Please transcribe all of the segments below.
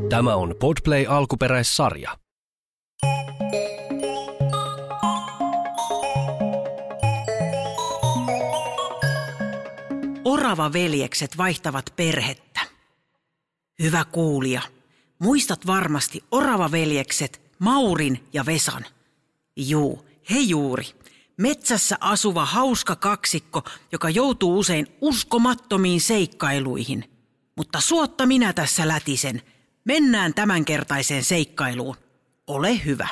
Tämä on Podplay alkuperäissarja. Orava-veljekset vaihtavat perhettä. Hyvä kuulija, muistat varmasti Orava-veljekset Maurin ja Vesan. Juu, he juuri. Metsässä asuva hauska kaksikko, joka joutuu usein uskomattomiin seikkailuihin. Mutta suotta minä tässä lätisen. Mennään tämänkertaiseen seikkailuun. Ole hyvä.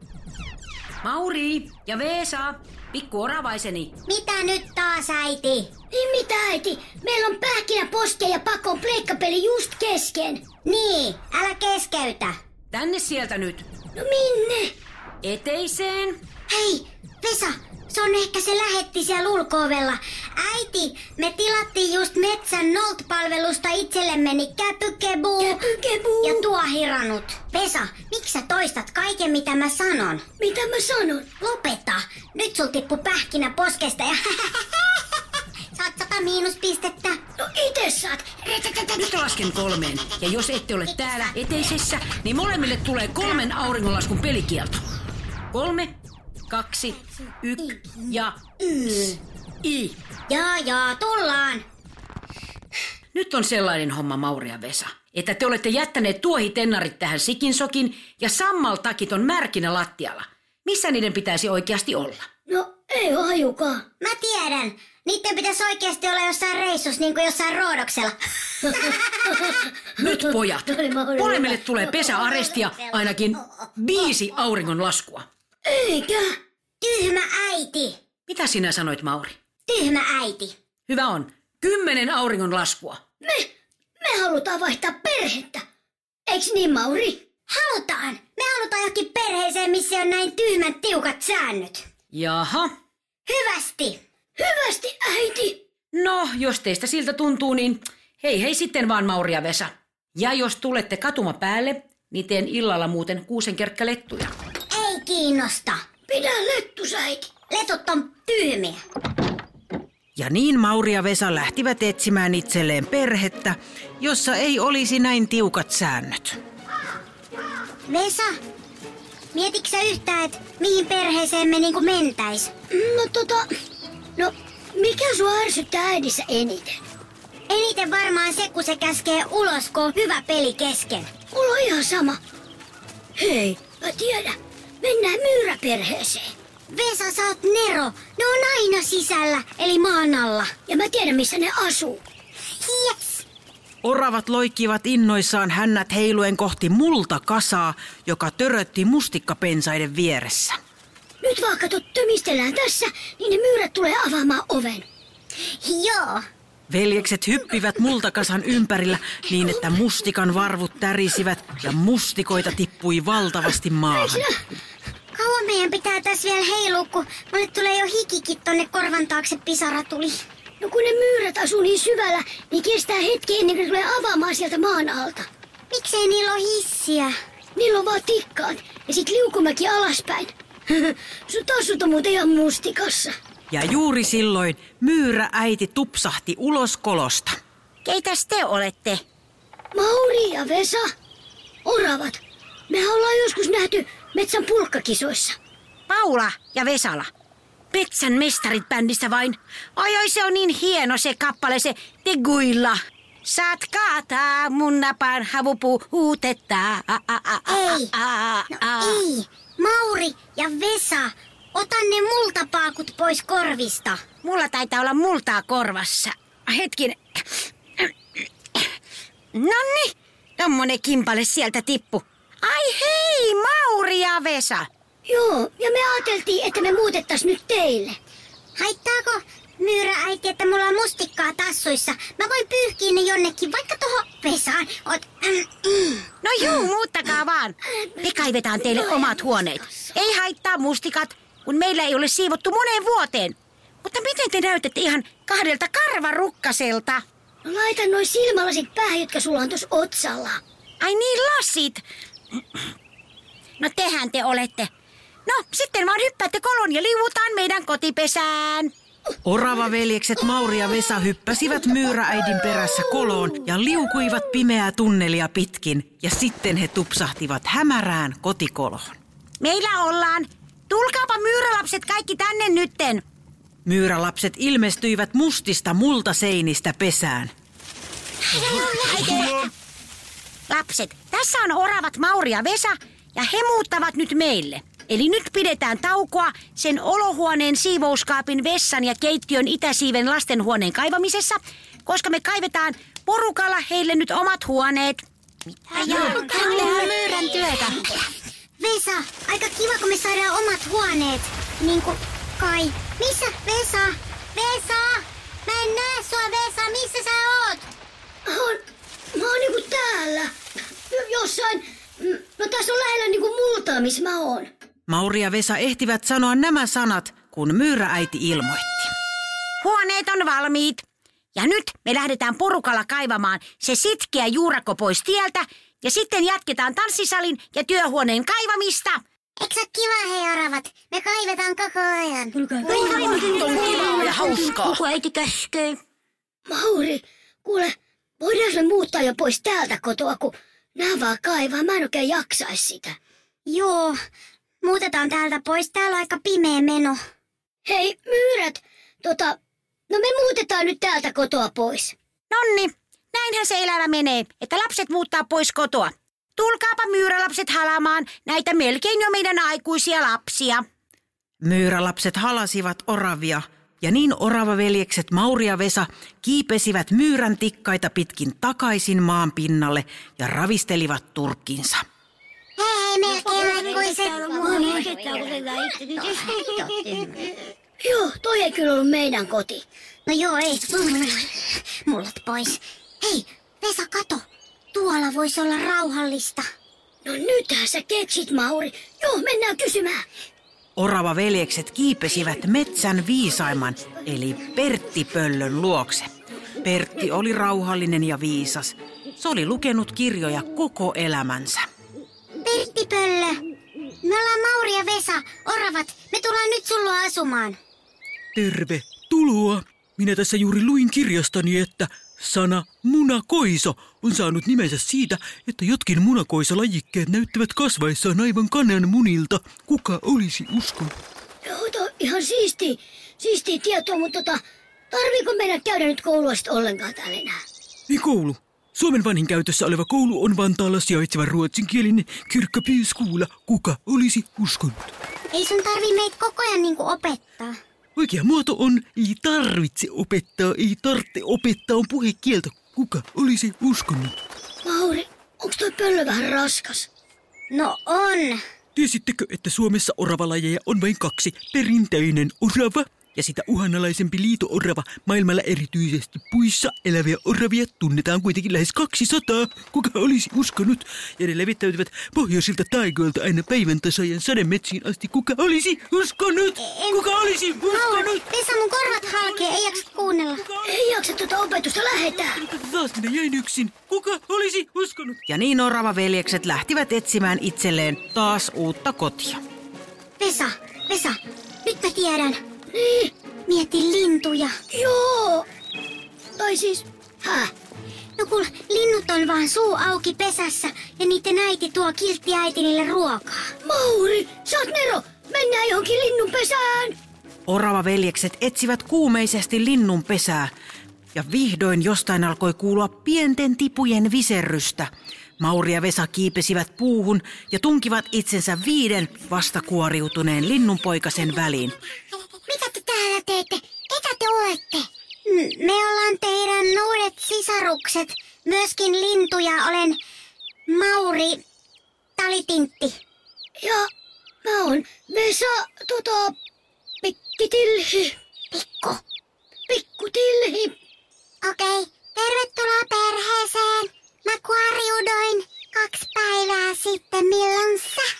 Mauri ja Veesa, pikku oravaiseni. Mitä nyt taas, äiti? Niin mitä, äiti? Meillä on pähkinä, poske ja pakon pleikkapeli just kesken. Niin, älä keskeytä. Tänne sieltä nyt. No minne? Eteiseen. Hei, Vesa, se on ehkä se lähetti siellä ulko-ovella. Äiti, me tilattiin just metsän Nolt-palvelusta itsellemme käpykebuu ja tuohiranut. Vesa, miksi sä toistat kaiken mitä mä sanon? Mitä mä sanon? Lopeta. Nyt sul tippu pähkinä poskesta ja saat 100 miinuspistettä. No ite saat. Nyt lasken 3. Ja jos ette ole täällä eteisessä, niin molemmille tulee 3 auringonlaskun pelikielto. 3, 2, 1 ja I. Jaa, tullaan. Nyt on sellainen homma, Mauri ja Vesa, että te olette jättäneet tuohitennarit tähän sikinsokin ja sammaltakit on märkinä lattialla. Missä niiden pitäisi oikeasti olla? No ei oo hajukaan. Mä tiedän. Niiden pitäisi oikeasti olla jossain reissussa, niin kuin jossain Roodoksella. Nyt pojat, molemmille tulee pesäarestia ainakin 5 auringonlaskua. Eikä. Tyhmä äiti. Mitä sinä sanoit, Mauri? Tyhmä äiti. Hyvä on. 10 auringonlaskua. Me halutaan vaihtaa perhettä. Eiks niin, Mauri? Halutaan. Me halutaan johonkin perheeseen, missä on näin tyhmät tiukat säännöt. Jaha. Hyvästi. Hyvästi, äiti. No, jos teistä siltä tuntuu, niin hei sitten vaan, Mauri ja Vesa. Ja jos tulette katuma päälle, niin teen illalla muuten 6 kerkkälettuja. Ei kiinnosta. Pidä lettus, äiti. Letut on tyhmiä. Ja niin Mauri ja Vesa lähtivät etsimään itselleen perhettä, jossa ei olisi näin tiukat säännöt. Vesa, mietitkö sä yhtään, että mihin perheeseen me niinku mentäis? No, mikä sua ärsyttää äidissä eniten? Eniten varmaan se, kun se käskee ulos, kun on hyvä peli kesken. Mulla on ihan sama. Hei, mä tiedän. Mennään myyräperheeseen. Vesa, sä oot Nero. Ne on aina sisällä, eli maan alla. Ja mä tiedän, missä ne asuu. Yes! Oravat loikkivat innoissaan hännät heiluen kohti multakasaa, joka törötti mustikkapensaiden vieressä. Nyt vaikka tömistellään tässä, niin ne myyrät tulee avaamaan oven. Joo. Veljekset hyppivät multakasan ympärillä niin, että mustikan varvut tärisivät ja mustikoita tippui valtavasti maahan. Kauan meidän pitää tässä vielä heilua, kun mulle tulee jo hikikin tonne korvan taakse, pisara tuli. No kun ne myyrät asuu niin syvällä, niin kestää hetki ennen kuin ne tulee avaamaan sieltä maan alta. Miksei niillä ole hissiä? Niillä on vaan tikkaat ja sit liukumäki alaspäin. Sun tassut on muuten ihan mustikassa. Ja juuri silloin myyrääiti tupsahti ulos kolosta. Keitäs te olette? Mauri ja Vesa. Oravat. Me ollaan joskus nähty metsän pulkkakisoissa. Paula ja Vesala. Metsän mestarit bändistä vain. Oi, se on niin hieno se kappale, se Teguilla. Saat kaataa mun napaan havupuu huutettaa. Ei. Ei. Mauri ja Vesa, ota ne multapaakut pois korvista. Mulla taitaa olla multaa korvassa. Hetkin. Nonni, tommonen kimpale sieltä tippu. Ai hei, Mauri ja Vesa. Joo, ja me ajateltiin, että me muutettais nyt teille. Haittaako myyrä-äiti, että mulla on mustikkaa tassuissa? Mä voin pyyhkiä ne jonnekin, vaikka tohon Vesaan. No juu, muuttakaa vaan. Me kaivetaan teille omat huoneet. Ei haittaa mustikat, kun meillä ei ole siivottu moneen vuoteen. Mutta miten te näytätte ihan 2 karvarukkaselta? No laita noi silmälasit päähän, jotka sulla on tuossa otsalla. Ai niin, lasit. No tehän te olette. No, sitten vaan hyppäätte kolon ja liuutaan meidän kotipesään. Oravaveljekset Mauri ja Vesa hyppäsivät Myyrä-äidin perässä koloon ja liukuivat pimeää tunnelia pitkin. Ja sitten he tupsahtivat hämärään kotikoloon. Meillä ollaan. Tulkaapa myyrälapset kaikki tänne nytten. Myyrälapset ilmestyivät mustista multaseinistä pesään. Lapset, tässä on oravat Mauri ja Vesa ja he muuttavat nyt meille. Eli nyt pidetään taukoa sen olohuoneen, siivouskaapin, vessan ja keittiön itäsiiven lastenhuoneen kaivamisessa, koska me kaivetaan porukalla heille nyt omat huoneet. Tehdään myyrän työtä. Vesa, aika kiva kun me saadaan omat huoneet. Niinku kai. Missä Vesa? Vesa! Mä en näe sua Vesa, missä sä oot? Mä oon niinku täällä. Jossain. No tässä on lähellä niinku multaa, missä mä oon. Mauri ja Vesa ehtivät sanoa nämä sanat, kun Myyrä-äiti ilmoitti. Huoneet on valmiit. Ja nyt me lähdetään porukalla kaivamaan se sitkeä juurakko pois tieltä ja sitten jatketaan tanssisalin ja työhuoneen kaivamista. Eikö se ole kiva hei oravat? Me kaivetaan koko ajan. On kivaa ja hauskaa. Kuka äiti käskee? Mauri, kuule, voidaanko me muuttaa jo pois täältä kotoa, kun nää vaan kaivaa. Mä en oikein jaksais sitä. Joo, muutetaan täältä pois. Täällä on aika pimeä meno. Hei, myyrät, no me muutetaan nyt täältä kotoa pois. Nonni, näinhän se elämä menee, että lapset muuttaa pois kotoa. Tulkaapa myyrälapset halamaan näitä melkein jo meidän aikuisia lapsia. Myyrälapset halasivat oravia ja niin oravaveljekset Mauri ja Vesa kiipesivät myyrän tikkaita pitkin takaisin maan pinnalle ja ravistelivat turkkinsa. Hei, melkein aikuiset. Joo, toi ei kyllä ollut meidän koti. No joo, ei. Mullat pois. Hei, Vesa, kato. Tuolla voisi olla rauhallista. No nythän sä keksit, Mauri. Joo, mennään kysymään. Oravaveljekset kiipesivät metsän viisaimman, eli Pertti-pöllön luokse. Pertti oli rauhallinen ja viisas. Se oli lukenut kirjoja koko elämänsä. Pertti-pöllö, me ollaan Mauri ja Vesa, oravat. Me tullaan nyt sun luo asumaan. Tervetuloa. Minä tässä juuri luin kirjastani, että sana munakoiso on saanut nimensä siitä, että jotkin munakoisolajikkeet näyttävät kasvaessaan aivan kananmunilta. Kuka olisi uskonut? Joo, ihan siistiä tietoa, mutta tarviiko meidän käydä nyt koulua sit ollenkaan täällä enää? Ei koulu. Suomen vanhin käytössä oleva koulu on Vantaalla sijaitseva ruotsinkielinen Kyrkköbyskola. Kuka olisi uskonut? Ei sun tarvii meitä koko ajan opettaa. Oikea muoto on ei tarvitse opettaa, ei tarvitse opettaa on puhekieltä. Kuka olisi uskonut? Mauri, onks toi pöllö vähän raskas? No on. Tiesittekö, että Suomessa oravalajeja on vain 2? Perinteinen orava ja sitä uhanalaisempi liito-orava. Maailmalla erityisesti puissa eläviä oravia tunnetaan kuitenkin lähes 200. Kuka olisi uskonut? Ja ne levittäytyvät pohjoisilta taigoilta aina päivän tasajan sademetsiin asti. Kuka olisi uskonut? Kuka olisi uskonut? Vesa, mun korvat halkee, ei jaksa kuunnella. Ei jaksa opetusta lähetään. Taas minä jäin yksin. Kuka olisi uskonut? Ja niin oravaveljekset lähtivät etsimään itselleen taas uutta kotia. Vesa, nyt mä tiedän. Niin, Mietin lintuja. joo. Tai siis, No kun linnut on vaan suu auki pesässä ja niiden äiti tuo kiltti äiti niille ruokaa. Mauri, sä oot Nero. Mennään johonkin linnun pesään. Oravaveljekset etsivät kuumeisesti linnun pesää ja vihdoin jostain alkoi kuulua pienten tipujen viserrystä. Mauri ja Vesa kiipesivät puuhun ja tunkivat itsensä 5 vastakuoriutuneen linnunpoikasen väliin. Mitä te täällä teette? Ketä te olette? Me ollaan teidän uudet sisarukset. Myöskin lintuja. Olen Mauri Talitintti. Ja mä oon Vesa, Pikkutilhi. Pikkutilhi. Okei, tervetuloa perheeseen. Mä kuoriudoin 2 päivää sitten. Milloin sä?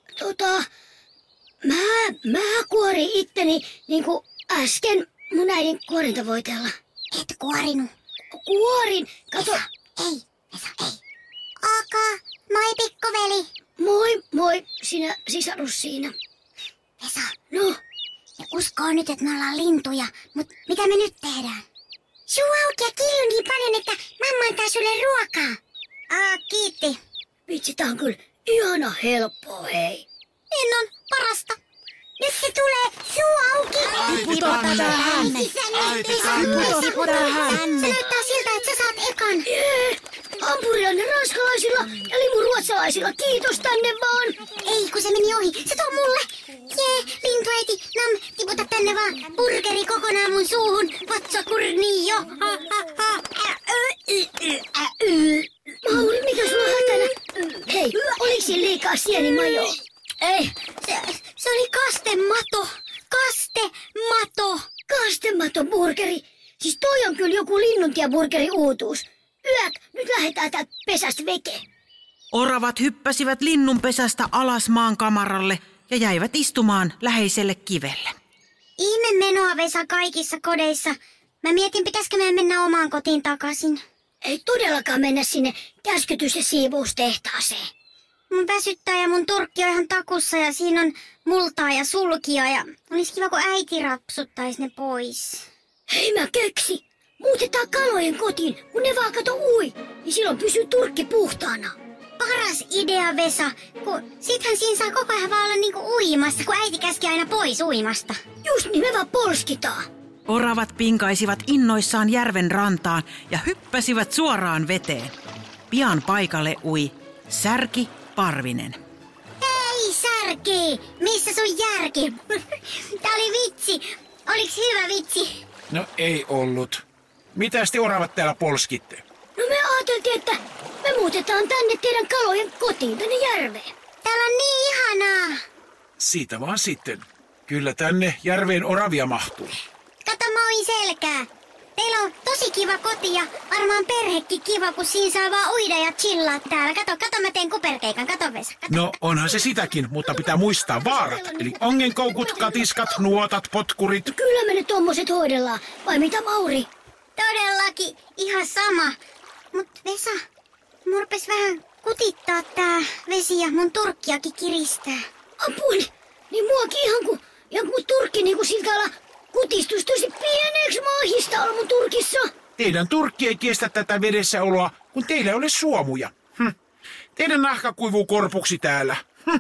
Mä kuorin itteni niinku äsken mun äidin kuorintavoiteella. Et kuorinut. Kuorin, kato. Vesa, ei. Ok, moi pikkuveli. Moi, sinä sisarus siinä. Vesa, No, me uskoo nyt, että me ollaan lintuja, mutta mitä me nyt tehdään? Suu auki ja kilju niin paljon, että mamma antaa sulle ruokaa. Kiitti. Vitsi, tää on kyllä ihana helppoa, hei. Niin on, parasta. Nyt se tulee, suu auki. Se näyttää siltä, että sä saat ekan. Hampurilainen ranskalaisilla ja limuruotsalaisilla. Kiitos, tänne vaan. Ei, kun se meni ohi. Se tuo mulle. Jee, lintuäiti, tiputa tänne vaan. Burgeri kokonaan mun suuhun. Vatsakurni jo. Mauri, mikä sulla on hätänä? Hei, oliko siinä liikaa sienimajoa? Ei, se oli kastemato. Kastemato burgeri. Siis toi on kyllä joku linnuntie-burgeri uutuus. Yök, nyt lähdetään täältä pesästä veke. Oravat hyppäsivät linnunpesästä alas maan kamaralle ja jäivät istumaan läheiselle kivelle. Ihme menoa, Vesa, kaikissa kodeissa. Mä mietin, pitäisikö meidän mennä omaan kotiin takaisin. Ei todellakaan mennä sinne käskytys- ja siivoustehtaaseen. Mun väsyttää ja mun turkki on ihan takussa ja siinä on multaa ja sulkia ja olisi kiva, kun äiti rapsuttaisi ne pois. Hei, mä keksi. Muutetaan kalojen kotiin, kun ne vaan kato ui. Ja silloin pysyy turkki puhtaana. Paras idea, Vesa, kun sittenhän siinä saa koko ajan vaan olla niinku uimassa, kun äiti käski aina pois uimasta. Just niin, me vaan polskitaan. Oravat pinkaisivat innoissaan järven rantaan ja hyppäsivät suoraan veteen. Pian paikalle ui Särki Parvinen. Hei Särki, missä sun järki? Tää oli vitsi. Oliks hyvä vitsi? No ei ollut. Mitäs te oravat täällä polskitte? No me ajateltiin, että me muutetaan tänne teidän kalojen kotiin, tänne järveen. Täällä on niin ihanaa. Siitä vaan sitten. Kyllä tänne järveen oravia mahtuu. Kato, mä oin selkää. Teillä on tosi kiva koti ja varmaan perhekin kiva, kun siinä saa vaan uida ja chillaa täällä. Kato, mä teen kuperkeikan. Kato, Vesa. Kato. No onhan se sitäkin, mutta pitää muistaa vaarat. Eli ongenkoukut, katiskat, nuotat, potkurit. Kyllä me ne tommoset hoidellaan. Vai mitä, Mauri? Todellakin ihan sama. Mut Vesa, mun rupes vähän kutittaa tää vesi ja mun turkkiakin kiristää. Apuni, niin muakin ihan kuin turkki niin kuin siltä ala kutistus tosi pieneksi maahista olla mun turkissa. Teidän turkki ei kestä tätä vedessäoloa, kun teillä ei ole suomuja. Teidän nahka kuivuu korpuksi täällä.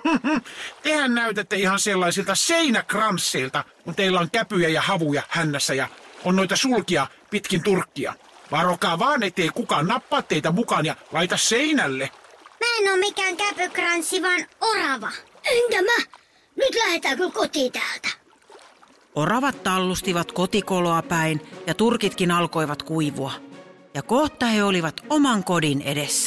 Tehän näytätte ihan sellaisilta seinäkransseilta, kun teillä on käpyjä ja havuja hännässä ja on noita sulkia pitkin turkkia. Varokaa vaan, ettei kukaan nappaa teitä mukaan ja laita seinälle. Mä en oo mikään käpykranssi, vaan orava. Enkä mä. Nyt lähdetään kyllä kotiin täältä. Oravat tallustivat kotikoloa päin ja turkitkin alkoivat kuivua. Ja kohta he olivat oman kodin edessä.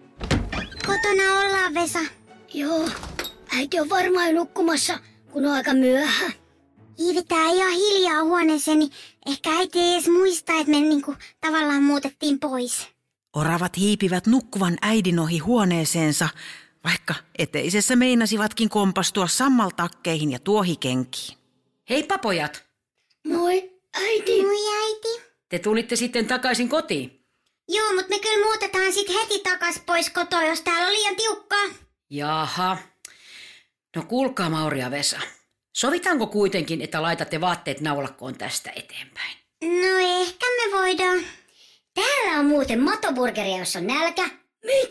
Kotona ollaan, Vesa. Joo, äiti on varmaan jo nukkumassa, kun on aika myöhä. Hiivitään ihan hiljaa huoneeseen, niin ehkä äiti ei edes muista, että me niinku tavallaan muutettiin pois. Oravat hiipivät nukkuvan äidin ohi huoneeseensa, vaikka eteisessä meinasivatkin kompastua sammaltakkeihin ja tuohikenkiin. Heippa pojat, Moi, äiti. Moi äiti. te tulitte sitten takaisin kotiin. Joo, mutta me kyllä muutetaan sit heti takas pois kotoa, jos täällä on liian tiukkaa. Jaha. No kuulkaa Mauri ja Vesa. Sovitaanko kuitenkin, että laitatte vaatteet naulakkoon tästä eteenpäin? No ehkä me voidaan. Täällä on muuten matoburgeria, jos on nälkä. Mitä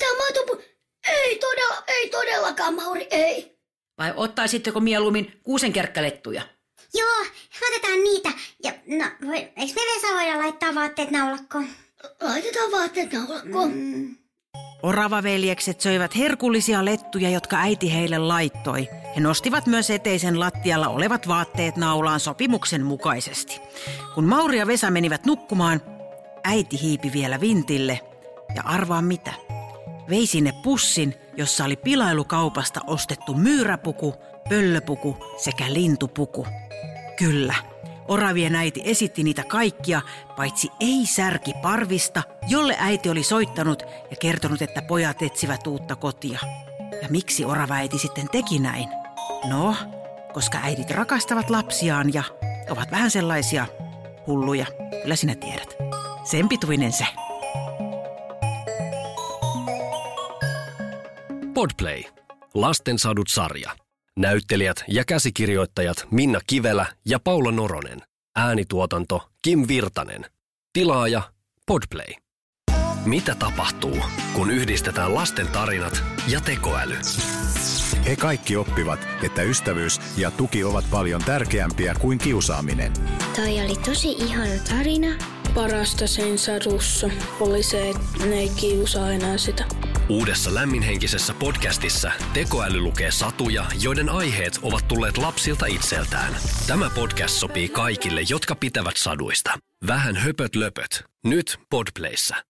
Ei todellakaan, Mauri, ei. Vai ottaisitteko mieluummin kuusenkerkkälettuja? Joo, otetaan niitä. Ja no, eikö me Vesa voida laittaa vaatteet naulakkoon? Laitetaan vaatteet naulakkoon. Oravaveljekset söivät herkullisia lettuja, jotka äiti heille laittoi. He nostivat myös eteisen lattialla olevat vaatteet naulaan sopimuksen mukaisesti. Kun Mauri ja Vesa menivät nukkumaan, äiti hiipi vielä vintille. Ja arvaa mitä? Vei sinne pussin, jossa oli pilailukaupasta ostettu myyräpuku, pöllöpuku sekä lintupuku. Kyllä, oravien äiti esitti niitä kaikkia, paitsi ei Särki Parvista, jolle äiti oli soittanut ja kertonut, että pojat etsivät uutta kotia. Ja miksi oravaäiti sitten teki näin? No, koska äidit rakastavat lapsiaan ja ovat vähän sellaisia hulluja. Kyllä sinä tiedät. Sen pituinen se. Podplay. Lastensadut-sarja. Näyttelijät ja käsikirjoittajat Minna Kivelä ja Paula Noronen. Äänituotanto Kim Virtanen. Tilaaja Podplay. Mitä tapahtuu, kun yhdistetään lasten tarinat ja tekoäly? He kaikki oppivat, että ystävyys ja tuki ovat paljon tärkeämpiä kuin kiusaaminen. Toi oli tosi ihana tarina. Parasta sen sadussa oli se, että ne ei kiusaa enää sitä. Uudessa lämminhenkisessä podcastissa tekoäly lukee satuja, joiden aiheet ovat tulleet lapsilta itseltään. Tämä podcast sopii kaikille, jotka pitävät saduista. Vähän höpöt löpöt. Nyt Podplayssä.